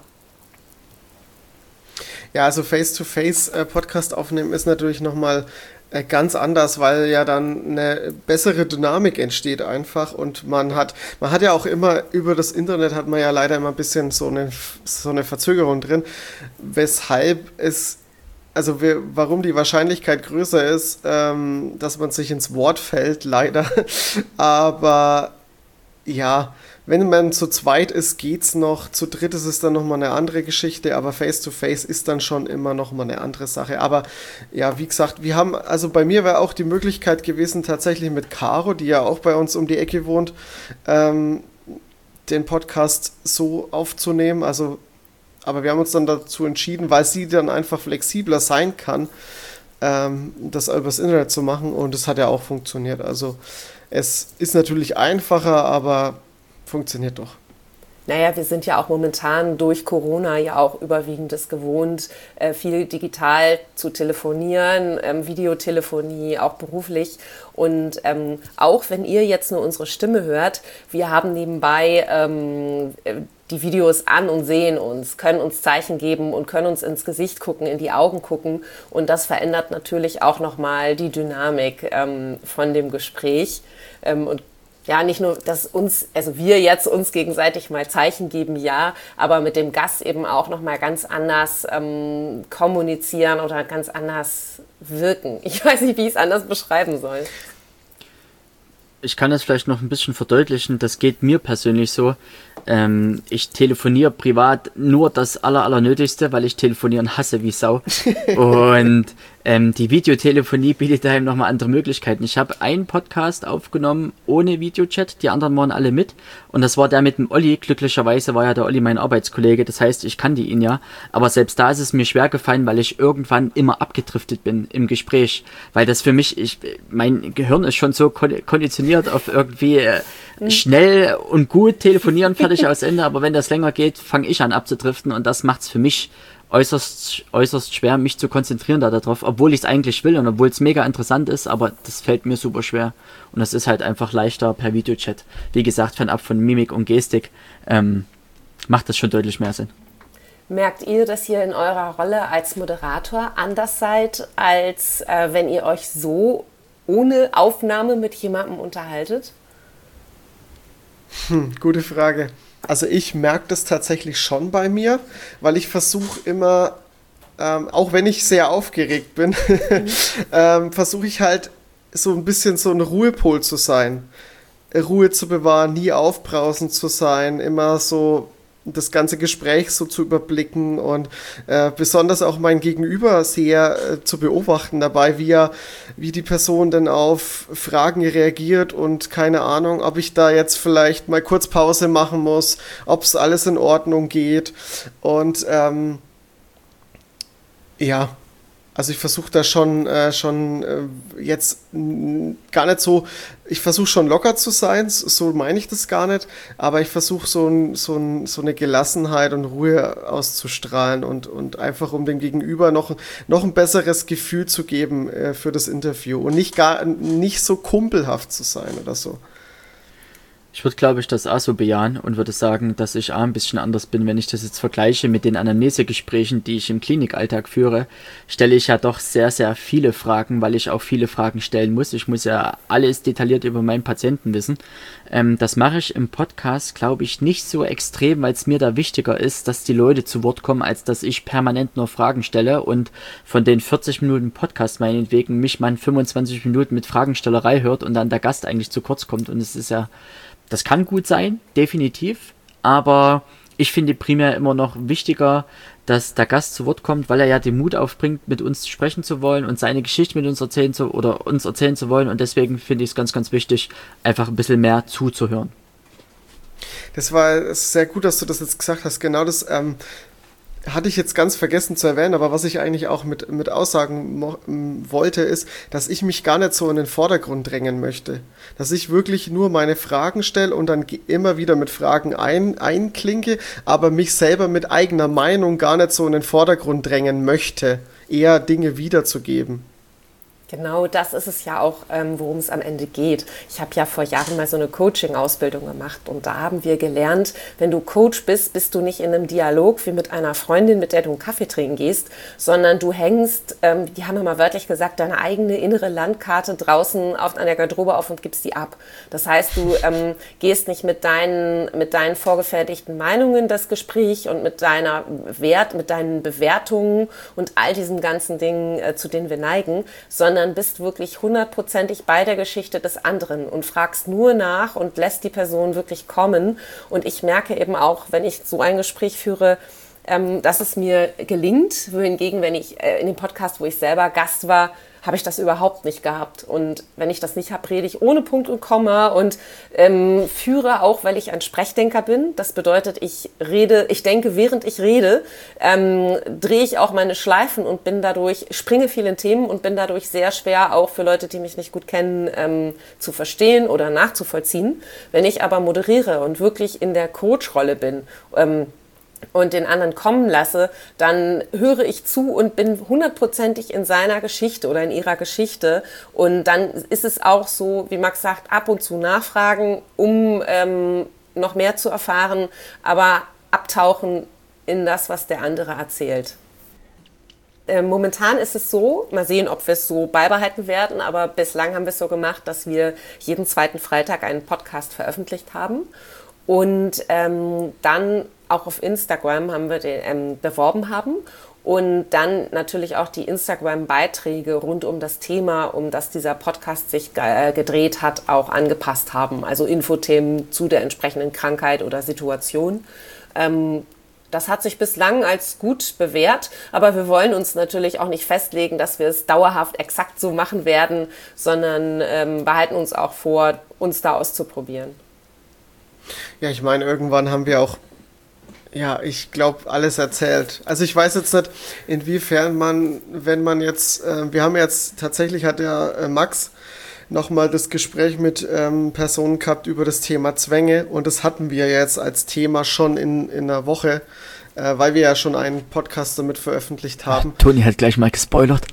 Ja, also Face-to-Face-Podcast aufnehmen ist natürlich nochmal äh, ganz anders, weil ja dann eine bessere Dynamik entsteht einfach und man hat, man hat ja auch immer, über das Internet hat man ja leider immer ein bisschen so eine, so eine Verzögerung drin, weshalb es, also wir, warum die Wahrscheinlichkeit größer ist, ähm, dass man sich ins Wort fällt, leider, aber ja, wenn man zu zweit ist, geht's noch. Zu dritt ist es dann nochmal eine andere Geschichte, aber Face-to-Face ist dann schon immer nochmal eine andere Sache. Aber ja, wie gesagt, wir haben, also bei mir wäre auch die Möglichkeit gewesen, tatsächlich mit Caro, die ja auch bei uns um die Ecke wohnt, ähm, den Podcast so aufzunehmen. Also, aber wir haben uns dann dazu entschieden, weil sie dann einfach flexibler sein kann, ähm, das übers Internet zu machen und es hat ja auch funktioniert. Also es ist natürlich einfacher, aber funktioniert doch. Naja, wir sind ja auch momentan durch Corona ja auch überwiegend es gewohnt, äh, viel digital zu telefonieren, ähm, Videotelefonie, auch beruflich. Und ähm, auch wenn ihr jetzt nur unsere Stimme hört, wir haben nebenbei ähm, die Videos an und sehen uns, können uns Zeichen geben und können uns ins Gesicht gucken, in die Augen gucken. Und das verändert natürlich auch nochmal die Dynamik ähm, von dem Gespräch. Ähm, und ja, nicht nur, dass uns, also wir jetzt uns gegenseitig mal Zeichen geben, ja, aber mit dem Gast eben auch nochmal ganz anders ähm, kommunizieren oder ganz anders wirken. Ich weiß nicht, wie ich es anders beschreiben soll. Ich kann das vielleicht noch ein bisschen verdeutlichen, das geht mir persönlich so. Ähm, ich telefoniere privat nur das aller, allernötigste, weil ich telefonieren hasse wie Sau. Und ähm, die Videotelefonie bietet daheim nochmal andere Möglichkeiten. Ich habe einen Podcast aufgenommen ohne Videochat, die anderen waren alle mit. Und das war der mit dem Olli. Glücklicherweise war ja der Olli mein Arbeitskollege, das heißt, ich kannte ihn ja. Aber selbst da ist es mir schwer gefallen, weil ich irgendwann immer abgedriftet bin im Gespräch. Weil das für mich, ich, mein Gehirn ist schon so konditioniert auf irgendwie äh, mhm. schnell und gut telefonieren, fertig aus Ende. Aber wenn das länger geht, fange ich an abzudriften und das macht es für mich äußerst, äußerst schwer, mich zu konzentrieren da darauf, obwohl ich es eigentlich will und obwohl es mega interessant ist, aber das fällt mir super schwer. Und das ist halt einfach leichter per Videochat. Wie gesagt, fernab von Mimik und Gestik ähm, macht das schon deutlich mehr Sinn. Merkt ihr, dass ihr in eurer Rolle als Moderator anders seid, als äh, wenn ihr euch so ohne Aufnahme mit jemandem unterhaltet? Hm, gute Frage. Also ich merke das tatsächlich schon bei mir, weil ich versuche immer, ähm, auch wenn ich sehr aufgeregt bin, mhm. ähm, versuche ich halt so ein bisschen so ein Ruhepol zu sein. Ruhe zu bewahren, nie aufbrausend zu sein, immer so das ganze Gespräch so zu überblicken und äh, besonders auch mein Gegenüber sehr äh, zu beobachten dabei, wie er, wie die Person denn auf Fragen reagiert und keine Ahnung, ob ich da jetzt vielleicht mal kurz Pause machen muss, ob es alles in Ordnung geht und ähm, ja, Also ich versuche da schon, äh, schon äh, jetzt n- gar nicht so, ich versuche schon locker zu sein, so so meine ich das gar nicht, aber ich versuche so, ein, so, ein, so eine Gelassenheit und Ruhe auszustrahlen und, und einfach um dem Gegenüber noch, noch ein besseres Gefühl zu geben äh, für das Interview und nicht, gar, nicht so kumpelhaft zu sein oder so. Ich würde, glaube ich, das auch so bejahen und würde sagen, dass ich auch ein bisschen anders bin. Wenn ich das jetzt vergleiche mit den Anamnesegesprächen, die ich im Klinikalltag führe, stelle ich ja doch sehr, sehr viele Fragen, weil ich auch viele Fragen stellen muss. Ich muss ja alles detailliert über meinen Patienten wissen. Ähm, das mache ich im Podcast, glaube ich, nicht so extrem, weil es mir da wichtiger ist, dass die Leute zu Wort kommen, als dass ich permanent nur Fragen stelle und von den vierzig Minuten Podcast meinetwegen mich man fünfundzwanzig Minuten mit Fragenstellerei hört und dann der Gast eigentlich zu kurz kommt. Und es ist ja Das kann gut sein, definitiv, aber ich finde primär immer noch wichtiger, dass der Gast zu Wort kommt, weil er ja den Mut aufbringt, mit uns sprechen zu wollen und seine Geschichte mit uns erzählen zu oder uns erzählen zu wollen, und deswegen finde ich es ganz, ganz wichtig, einfach ein bisschen mehr zuzuhören. Das war sehr gut, dass du das jetzt gesagt hast. Genau das ähm, hatte ich jetzt ganz vergessen zu erwähnen, aber was ich eigentlich auch mit, mit Aussagen mo- m- wollte, ist, dass ich mich gar nicht so in den Vordergrund drängen möchte. Dass ich wirklich nur meine Fragen stelle und dann ge- immer wieder mit Fragen ein, einklinke, aber mich selber mit eigener Meinung gar nicht so in den Vordergrund drängen möchte, eher Dinge wiederzugeben. Genau, das ist es ja auch, ähm, worum es am Ende geht. Ich habe ja vor Jahren mal so eine Coaching-Ausbildung gemacht und da haben wir gelernt, wenn du Coach bist, bist du nicht in einem Dialog wie mit einer Freundin, mit der du einen Kaffee trinken gehst, sondern du hängst, ähm, die haben ja mal wörtlich gesagt, deine eigene innere Landkarte draußen auf, an der Garderobe auf und gibst die ab. Das heißt, du ähm, gehst nicht mit deinen, mit deinen vorgefertigten Meinungen das Gespräch und mit deiner Wert, mit deinen Bewertungen und all diesen ganzen Dingen, äh, zu denen wir neigen, sondern bist wirklich hundertprozentig bei der Geschichte des anderen und fragst nur nach und lässt die Person wirklich kommen. Und ich merke eben auch, wenn ich so ein Gespräch führe, ähm, dass es mir gelingt. Wohingegen, wenn ich äh, in dem Podcast, wo ich selber Gast war, habe ich das überhaupt nicht gehabt. Und wenn ich das nicht habe, rede ich ohne Punkt und Komma und ähm, führe auch, weil ich ein Sprechdenker bin. Das bedeutet, ich rede, ich denke, während ich rede, ähm, drehe ich auch meine Schleifen und bin dadurch, springe viel in Themen und bin dadurch sehr schwer, auch für Leute, die mich nicht gut kennen, ähm, zu verstehen oder nachzuvollziehen. Wenn ich aber moderiere und wirklich in der Coach-Rolle bin, ähm, und den anderen kommen lasse, dann höre ich zu und bin hundertprozentig in seiner Geschichte oder in ihrer Geschichte. Und dann ist es auch so, wie Max sagt, ab und zu nachfragen, um ähm, noch mehr zu erfahren, aber abtauchen in das, was der andere erzählt. Äh, momentan ist es so, mal sehen, ob wir es so beibehalten werden, aber bislang haben wir es so gemacht, dass wir jeden zweiten Freitag einen Podcast veröffentlicht haben. Und ähm, dann auch auf Instagram haben wir den ähm, beworben haben und dann natürlich auch die Instagram-Beiträge rund um das Thema, um das dieser Podcast sich ge- äh, gedreht hat, auch angepasst haben. Also Infothemen zu der entsprechenden Krankheit oder Situation. Ähm, das hat sich bislang als gut bewährt, aber wir wollen uns natürlich auch nicht festlegen, dass wir es dauerhaft exakt so machen werden, sondern ähm, behalten uns auch vor, uns da auszuprobieren. Ja, ich meine, irgendwann haben wir auch, ja, ich glaube, alles erzählt. Also ich weiß jetzt nicht, inwiefern man, wenn man jetzt, äh, wir haben jetzt, tatsächlich hat ja äh, Max nochmal das Gespräch mit ähm, Personen gehabt über das Thema Zwänge und das hatten wir jetzt als Thema schon in, in einer Woche, äh, weil wir ja schon einen Podcast damit veröffentlicht haben. Toni hat gleich mal gespoilert.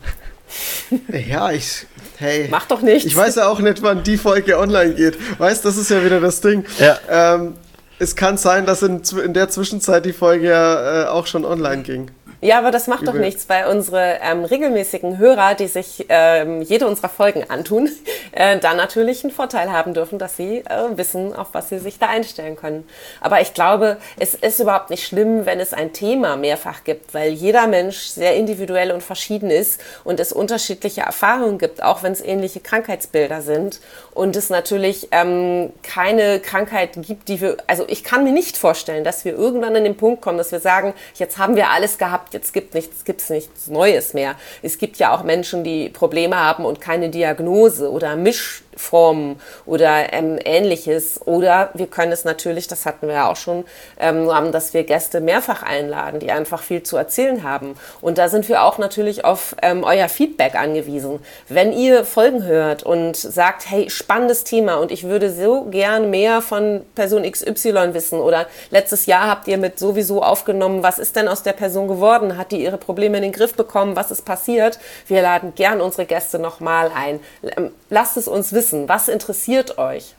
Ja, ich, hey. Mach doch nichts. Ich weiß ja auch nicht, wann die Folge online geht. Weißt, das ist ja wieder das Ding. Ja. Ähm, es kann sein, dass in, in der Zwischenzeit die Folge ja äh, auch schon online ging. Ja, aber das macht doch nichts, weil unsere ähm, regelmäßigen Hörer, die sich ähm, jede unserer Folgen antun, äh, dann natürlich einen Vorteil haben dürfen, dass sie äh, wissen, auf was sie sich da einstellen können. Aber ich glaube, es ist überhaupt nicht schlimm, wenn es ein Thema mehrfach gibt, weil jeder Mensch sehr individuell und verschieden ist und es unterschiedliche Erfahrungen gibt, auch wenn es ähnliche Krankheitsbilder sind. Und es natürlich ähm, keine Krankheit gibt, die wir, also ich kann mir nicht vorstellen, dass wir irgendwann an den Punkt kommen, dass wir sagen, jetzt haben wir alles gehabt, jetzt gibt nichts, gibt's nichts Neues mehr. Es gibt ja auch Menschen, die Probleme haben und keine Diagnose oder Misch formen oder ähm, Ähnliches. Oder wir können es natürlich, das hatten wir ja auch schon, ähm, haben, dass wir Gäste mehrfach einladen, die einfach viel zu erzählen haben. Und da sind wir auch natürlich auf ähm, euer Feedback angewiesen. Wenn ihr Folgen hört und sagt, hey, spannendes Thema und ich würde so gern mehr von Person X Y wissen oder letztes Jahr habt ihr mit sowieso aufgenommen, was ist denn aus der Person geworden? Hat die ihre Probleme in den Griff bekommen? Was ist passiert? Wir laden gern unsere Gäste nochmal ein. Lasst es uns wissen. Was interessiert euch?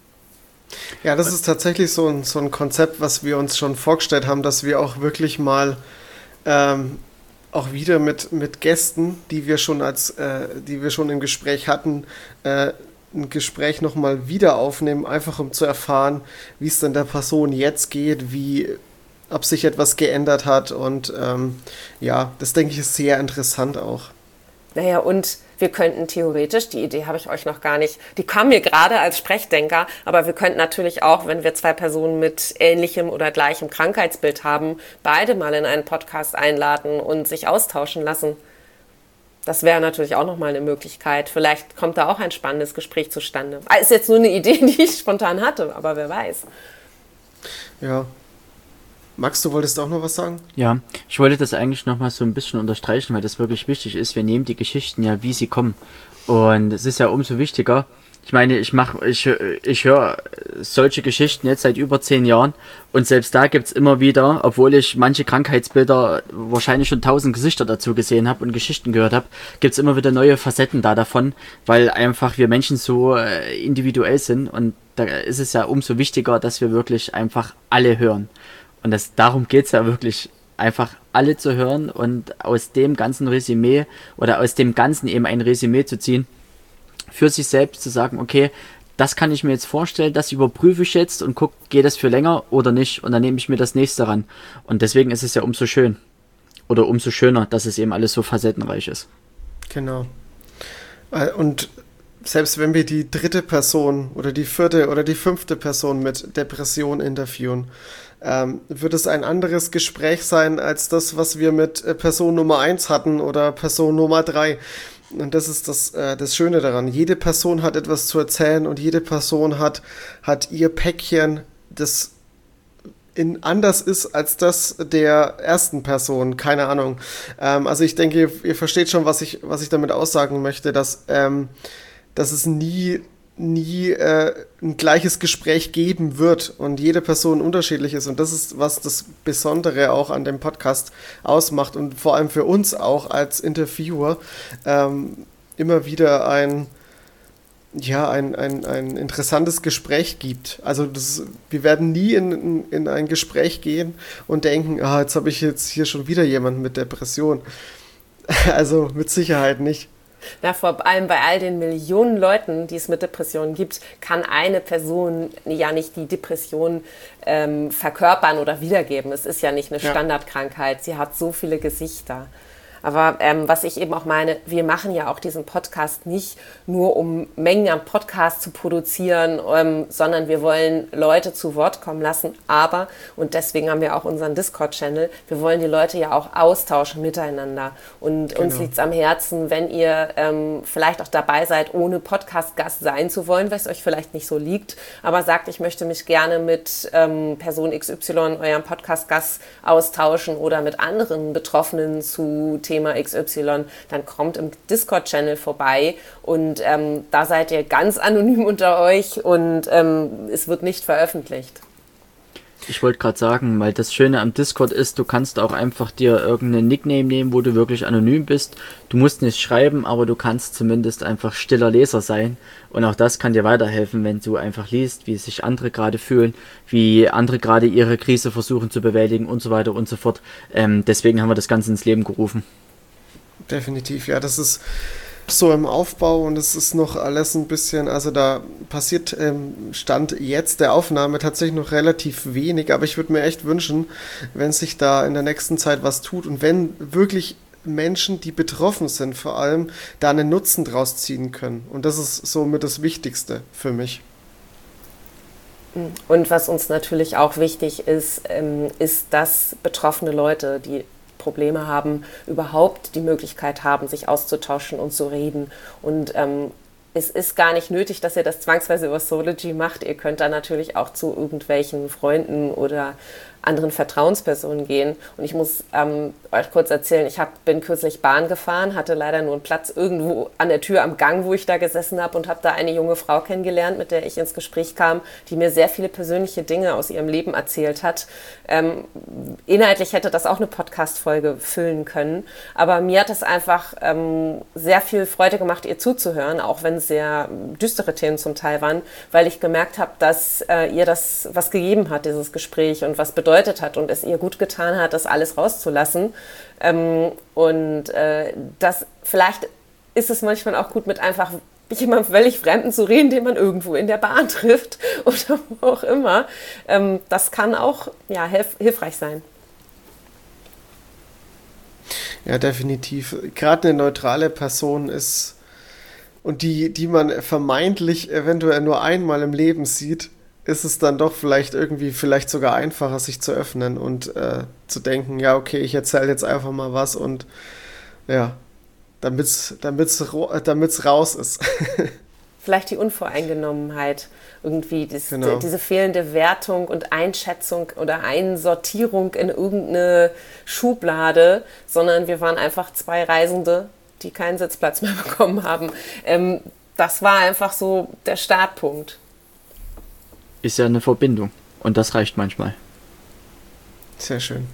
Ja, das ist tatsächlich so ein, so ein Konzept, was wir uns schon vorgestellt haben, dass wir auch wirklich mal ähm, auch wieder mit, mit Gästen, die wir schon als, äh, die wir schon im Gespräch hatten, äh, ein Gespräch nochmal wieder aufnehmen, einfach um zu erfahren, wie es denn der Person jetzt geht, wie, ob sich etwas geändert hat und ähm, ja, das denke ich ist sehr interessant auch. Naja, und wir könnten theoretisch, die Idee habe ich euch noch gar nicht, die kam mir gerade als Sprechdenker, aber wir könnten natürlich auch, wenn wir zwei Personen mit ähnlichem oder gleichem Krankheitsbild haben, beide mal in einen Podcast einladen und sich austauschen lassen. Das wäre natürlich auch nochmal eine Möglichkeit. Vielleicht kommt da auch ein spannendes Gespräch zustande. Ist jetzt nur eine Idee, die ich spontan hatte, aber wer weiß. Ja. Max, du wolltest auch noch was sagen? Ja, ich wollte das eigentlich nochmal so ein bisschen unterstreichen, weil das wirklich wichtig ist. Wir nehmen die Geschichten ja, wie sie kommen. Und es ist ja umso wichtiger. Ich meine, ich mache, ich, ich höre solche Geschichten jetzt seit über zehn Jahren und selbst da gibt's immer wieder, obwohl ich manche Krankheitsbilder wahrscheinlich schon tausend Gesichter dazu gesehen habe und Geschichten gehört habe, gibt's immer wieder neue Facetten da davon, weil einfach wir Menschen so äh, individuell sind und da ist es ja umso wichtiger, dass wir wirklich einfach alle hören. Und das, darum geht's ja wirklich, einfach alle zu hören und aus dem ganzen Resümee oder aus dem Ganzen eben ein Resümee zu ziehen, für sich selbst zu sagen, okay, das kann ich mir jetzt vorstellen, das überprüfe ich jetzt und gucke, geht das für länger oder nicht und dann nehme ich mir das nächste ran. Und deswegen ist es ja umso schön oder umso schöner, dass es eben alles so facettenreich ist. Genau. Und selbst wenn wir die dritte Person oder die vierte oder die fünfte Person mit Depression interviewen, ähm, wird es ein anderes Gespräch sein als das, was wir mit äh, Person Nummer eins hatten oder Person Nummer drei. Und das ist das, äh, das Schöne daran. Jede Person hat etwas zu erzählen und jede Person hat, hat ihr Päckchen, das in anders ist als das der ersten Person. Keine Ahnung. Ähm, also ich denke, ihr, ihr versteht schon, was ich, was ich damit aussagen möchte, dass, ähm, dass es nie nie äh, ein gleiches Gespräch geben wird und jede Person unterschiedlich ist und das ist, was das Besondere auch an dem Podcast ausmacht und vor allem für uns auch als Interviewer ähm, immer wieder ein ja, ein, ein, ein interessantes Gespräch gibt. Also das, wir werden nie in, in ein Gespräch gehen und denken, ah, jetzt habe ich jetzt hier schon wieder jemanden mit Depression. Also mit Sicherheit nicht. Na, vor allem bei all den Millionen Leuten, die es mit Depressionen gibt, kann eine Person ja nicht die Depression ähm, verkörpern oder wiedergeben. Es ist ja nicht eine Standardkrankheit. Sie hat so viele Gesichter. Aber ähm, was ich eben auch meine, wir machen ja auch diesen Podcast nicht nur, um Mengen an Podcasts zu produzieren, ähm, sondern wir wollen Leute zu Wort kommen lassen. Aber, und deswegen haben wir auch unseren Discord-Channel, wir wollen die Leute ja auch austauschen miteinander. Und genau. Uns liegt es am Herzen, wenn ihr ähm, vielleicht auch dabei seid, ohne Podcast-Gast sein zu wollen, weil es euch vielleicht nicht so liegt, aber sagt, ich möchte mich gerne mit ähm, Person X Y, eurem Podcast-Gast, austauschen oder mit anderen Betroffenen zu Themen Thema X Y, dann kommt im Discord-Channel vorbei und ähm, da seid ihr ganz anonym unter euch und ähm, es wird nicht veröffentlicht. Ich wollte gerade sagen, weil das Schöne am Discord ist, du kannst auch einfach dir irgendeinen Nickname nehmen, wo du wirklich anonym bist. Du musst nicht schreiben, aber du kannst zumindest einfach stiller Leser sein. Und auch das kann dir weiterhelfen, wenn du einfach liest, wie sich andere gerade fühlen, wie andere gerade ihre Krise versuchen zu bewältigen und so weiter und so fort. Ähm, deswegen haben wir das Ganze ins Leben gerufen. Definitiv, ja, das ist so im Aufbau und es ist noch alles ein bisschen, also da passiert ähm, Stand jetzt der Aufnahme tatsächlich noch relativ wenig, aber ich würde mir echt wünschen, wenn sich da in der nächsten Zeit was tut und wenn wirklich Menschen, die betroffen sind, vor allem da einen Nutzen draus ziehen können und das ist somit das Wichtigste für mich. Und was uns natürlich auch wichtig ist, ähm, ist, dass betroffene Leute, die Probleme haben, überhaupt die Möglichkeit haben, sich auszutauschen und zu reden. Und ähm, es ist gar nicht nötig, dass ihr das zwangsweise über Soulology macht. Ihr könnt da natürlich auch zu irgendwelchen Freunden oder anderen Vertrauenspersonen gehen. Und ich muss ähm, euch kurz erzählen, ich hab, bin kürzlich Bahn gefahren, hatte leider nur einen Platz irgendwo an der Tür am Gang, wo ich da gesessen habe und habe da eine junge Frau kennengelernt, mit der ich ins Gespräch kam, die mir sehr viele persönliche Dinge aus ihrem Leben erzählt hat. Ähm, inhaltlich hätte das auch eine Podcast-Folge füllen können, aber mir hat es einfach ähm, sehr viel Freude gemacht, ihr zuzuhören, auch wenn es sehr düstere Themen zum Teil waren, weil ich gemerkt habe, dass äh, ihr das was gegeben hat, dieses Gespräch, und was bedeutet hat und es ihr gut getan hat, das alles rauszulassen. Ähm, und äh, das vielleicht ist es manchmal auch gut, mit einfach jemandem völlig Fremden zu reden, den man irgendwo in der Bahn trifft oder wo auch immer. Ähm, das kann auch ja, hilf- hilfreich sein. Ja, definitiv. Gerade eine neutrale Person ist, und die, die man vermeintlich eventuell nur einmal im Leben sieht, ist es dann doch vielleicht irgendwie, vielleicht sogar einfacher, sich zu öffnen und äh, zu denken, ja, okay, ich erzähle jetzt einfach mal was und ja, damit's, damit's, damit's raus ist. Vielleicht die Unvoreingenommenheit, irgendwie das, Genau. diese fehlende Wertung und Einschätzung oder Einsortierung in irgendeine Schublade, sondern wir waren einfach zwei Reisende, die keinen Sitzplatz mehr bekommen haben. Ähm, das war einfach so der Startpunkt. Ist ja eine Verbindung und das reicht manchmal. Sehr schön.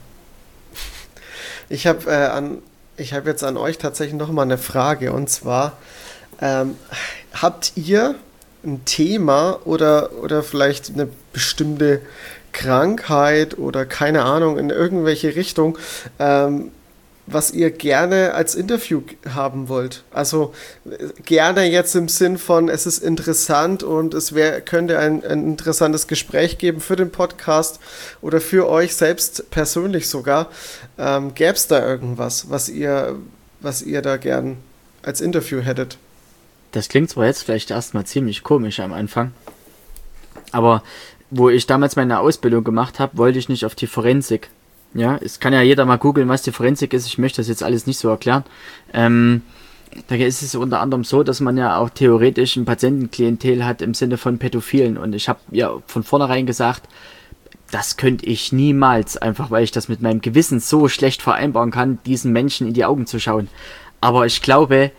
Ich habe äh, an, ich habe jetzt an euch tatsächlich noch mal eine Frage, und zwar ähm, habt ihr ein Thema oder, oder vielleicht eine bestimmte Krankheit oder keine Ahnung in irgendwelche Richtung, ähm, was ihr gerne als Interview haben wollt? Also gerne jetzt im Sinn von, es ist interessant und es wär, könnte ein, ein interessantes Gespräch geben für den Podcast oder für euch selbst persönlich sogar. Ähm, gäbe es da irgendwas, was ihr, was ihr da gern als Interview hättet? Das klingt zwar jetzt vielleicht erstmal ziemlich komisch am Anfang, aber wo ich damals meine Ausbildung gemacht habe, wollte ich nicht auf die Forensik. Ja, es kann ja jeder mal googeln, was die Forensik ist. Ich möchte das jetzt alles nicht so erklären. Ähm, da ist es unter anderem so, dass man ja auch theoretisch ein Patientenklientel hat im Sinne von Pädophilen. Und ich habe ja von vornherein gesagt, das könnte ich niemals, einfach weil ich das mit meinem Gewissen so schlecht vereinbaren kann, diesen Menschen in die Augen zu schauen. Aber ich glaube,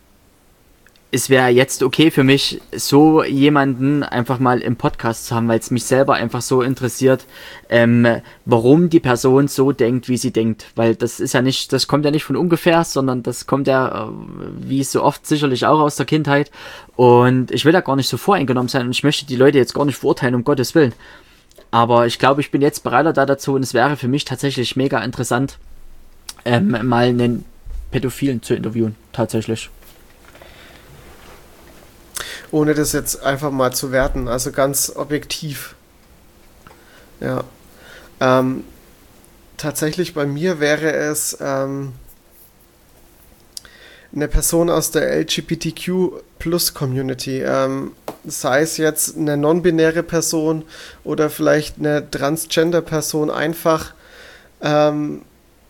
es wäre jetzt okay für mich, so jemanden einfach mal im Podcast zu haben, weil es mich selber einfach so interessiert, ähm, warum die Person so denkt, wie sie denkt. Weil das ist ja nicht, das kommt ja nicht von ungefähr, sondern das kommt ja, äh, wie so oft sicherlich auch aus der Kindheit. Und ich will da gar nicht so voreingenommen sein und ich möchte die Leute jetzt gar nicht verurteilen, um Gottes Willen. Aber ich glaube, ich bin jetzt bereiter da dazu und es wäre für mich tatsächlich mega interessant, ähm, mal einen Pädophilen zu interviewen, tatsächlich. Ohne das jetzt einfach mal zu werten, also ganz objektiv. Ja. Ähm, tatsächlich bei mir wäre es ähm, eine Person aus der L G B T Q Plus Community, ähm, sei es jetzt eine non-binäre Person oder vielleicht eine Transgender-Person, einfach ähm,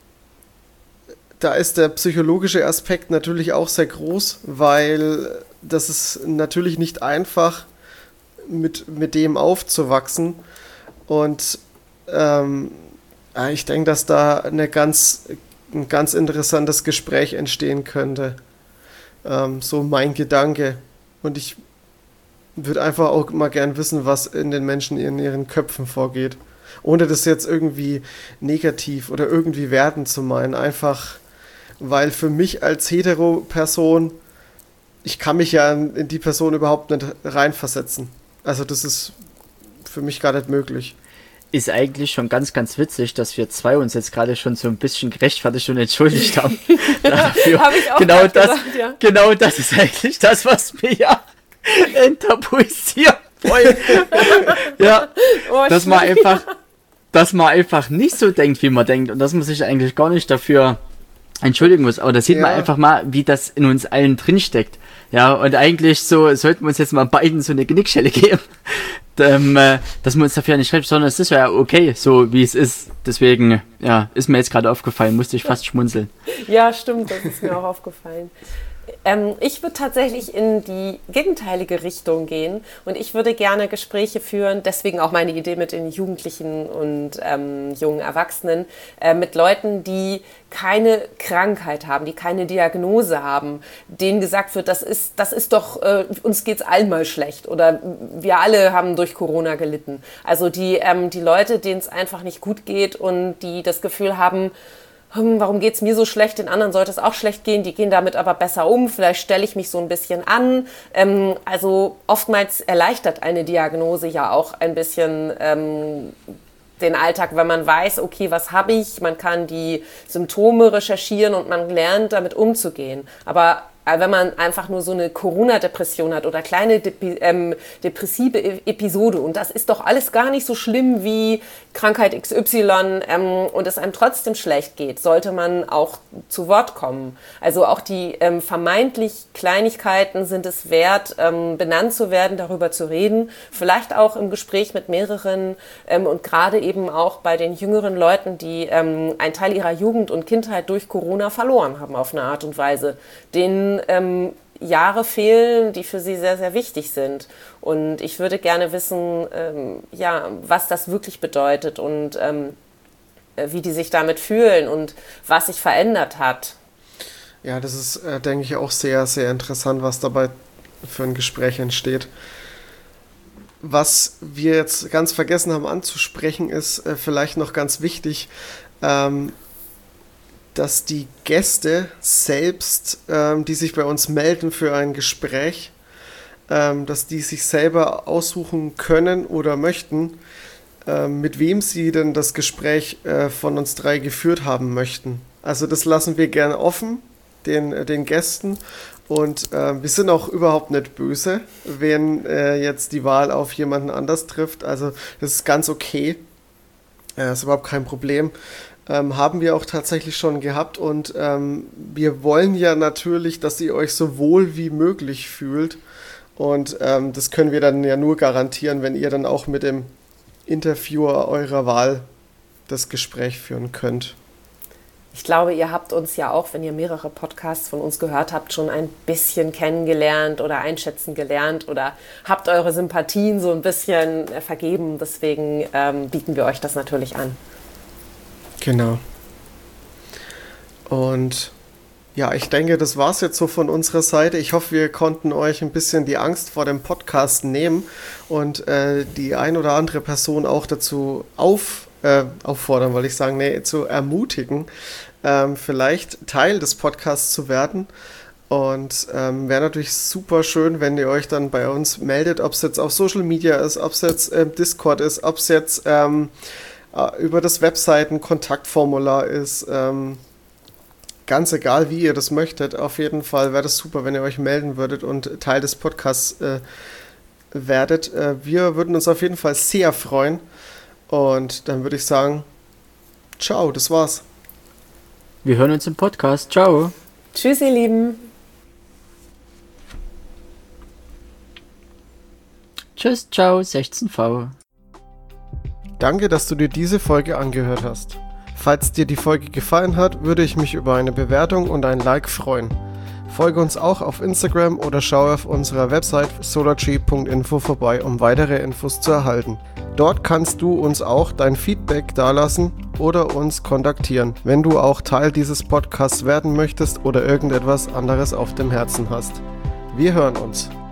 da ist der psychologische Aspekt natürlich auch sehr groß, weil das ist natürlich nicht einfach, mit, mit dem aufzuwachsen. Und ähm, ich denke, dass da eine ganz, ein ganz interessantes Gespräch entstehen könnte. Ähm, so mein Gedanke. Und ich würde einfach auch mal gern wissen, was in den Menschen in ihren Köpfen vorgeht. Ohne das jetzt irgendwie negativ oder irgendwie wertend zu meinen. Einfach, weil für mich als Hetero-Person, ich kann mich ja in die Person überhaupt nicht reinversetzen. Also das ist für mich gar nicht möglich. Ist eigentlich schon ganz, ganz witzig, dass wir zwei uns jetzt gerade schon so ein bisschen gerechtfertigt und entschuldigt haben. Dafür. Habe ich auch genau das, gesagt, ja. Genau das ist eigentlich das, was wir ja enttabuisieren wollen. Ja, Oh, dass man einfach, dass man einfach nicht so denkt, wie man denkt und dass man sich eigentlich gar nicht dafür entschuldigen muss. Aber da sieht Ja. man einfach mal, wie das in uns allen drinsteckt. Ja, und eigentlich so sollten wir uns jetzt mal beiden so eine Genickschelle geben, ähm, äh, dass wir uns dafür nicht schreiben, sondern es ist ja okay, so wie es ist. Deswegen, ja, ist mir jetzt gerade aufgefallen, musste ich fast schmunzeln. Ja, stimmt, das ist mir auch aufgefallen. Ähm, ich würde tatsächlich in die gegenteilige Richtung gehen und ich würde gerne Gespräche führen, deswegen auch meine Idee mit den Jugendlichen und ähm, jungen Erwachsenen, äh, mit Leuten, die keine Krankheit haben, die keine Diagnose haben, denen gesagt wird, das ist, das ist doch, äh, uns geht's allen mal schlecht oder wir alle haben durch Corona gelitten. Also die, ähm, die Leute, denen es einfach nicht gut geht und die das Gefühl haben, hm, warum geht's mir so schlecht, den anderen sollte es auch schlecht gehen, die gehen damit aber besser um, vielleicht stelle ich mich so ein bisschen an. Ähm, also oftmals erleichtert eine Diagnose ja auch ein bisschen ähm, den Alltag, wenn man weiß, okay, was habe ich, man kann die Symptome recherchieren und man lernt, damit umzugehen. Aber wenn man einfach nur so eine Corona-Depression hat oder kleine Dep- ähm, depressive e- Episode und das ist doch alles gar nicht so schlimm wie Krankheit X Y ähm, und es einem trotzdem schlecht geht, sollte man auch zu Wort kommen. Also auch die ähm, vermeintlich Kleinigkeiten sind es wert, ähm, benannt zu werden, darüber zu reden, vielleicht auch im Gespräch mit mehreren ähm, und gerade eben auch bei den jüngeren Leuten, die ähm, einen Teil ihrer Jugend und Kindheit durch Corona verloren haben auf eine Art und Weise, denen Ähm, Jahre fehlen, die für sie sehr, sehr wichtig sind. Und ich würde gerne wissen, ähm, ja, was das wirklich bedeutet und ähm, wie die sich damit fühlen und was sich verändert hat. Ja, das ist, äh, denke ich, auch sehr, sehr interessant, was dabei für ein Gespräch entsteht. Was wir jetzt ganz vergessen haben anzusprechen, ist äh, vielleicht noch ganz wichtig, ähm, dass die Gäste selbst, ähm, die sich bei uns melden für ein Gespräch, ähm, dass die sich selber aussuchen können oder möchten, ähm, mit wem sie denn das Gespräch äh, von uns drei geführt haben möchten. Also das lassen wir gerne offen, den, äh, den Gästen. Und äh, wir sind auch überhaupt nicht böse, wenn äh, jetzt die Wahl auf jemanden anders trifft. Also das ist ganz okay. Äh, ist überhaupt kein Problem. Ähm, haben wir auch tatsächlich schon gehabt und ähm, wir wollen ja natürlich, dass ihr euch so wohl wie möglich fühlt und ähm, das können wir dann ja nur garantieren, wenn ihr dann auch mit dem Interviewer eurer Wahl das Gespräch führen könnt. Ich glaube, ihr habt uns ja auch, wenn ihr mehrere Podcasts von uns gehört habt, schon ein bisschen kennengelernt oder einschätzen gelernt oder habt eure Sympathien so ein bisschen vergeben, deswegen ähm, bieten wir euch das natürlich an. Genau. Und ja, ich denke, das war es jetzt so von unserer Seite. Ich hoffe, wir konnten euch ein bisschen die Angst vor dem Podcast nehmen und äh, die ein oder andere Person auch dazu auf, äh, auffordern, wollte ich sagen, nee, zu ermutigen, ähm, vielleicht Teil des Podcasts zu werden. Und ähm, wäre natürlich super schön, wenn ihr euch dann bei uns meldet, ob es jetzt auf Social Media ist, ob es jetzt äh, Discord ist, ob es jetzt ähm, über das Webseiten-Kontaktformular ist, ähm, ganz egal, wie ihr das möchtet. Auf jeden Fall wäre das super, wenn ihr euch melden würdet und Teil des Podcasts äh, werdet. Äh, wir würden uns auf jeden Fall sehr freuen und dann würde ich sagen, ciao, das war's. Wir hören uns im Podcast. Ciao. Tschüss, ihr Lieben. Tschüss, ciao, sechzehn V. Danke, dass du dir diese Folge angehört hast. Falls dir die Folge gefallen hat, würde ich mich über eine Bewertung und ein Like freuen. Folge uns auch auf Instagram oder schau auf unserer Website solartree punkt info vorbei, um weitere Infos zu erhalten. Dort kannst du uns auch dein Feedback dalassen oder uns kontaktieren, wenn du auch Teil dieses Podcasts werden möchtest oder irgendetwas anderes auf dem Herzen hast. Wir hören uns.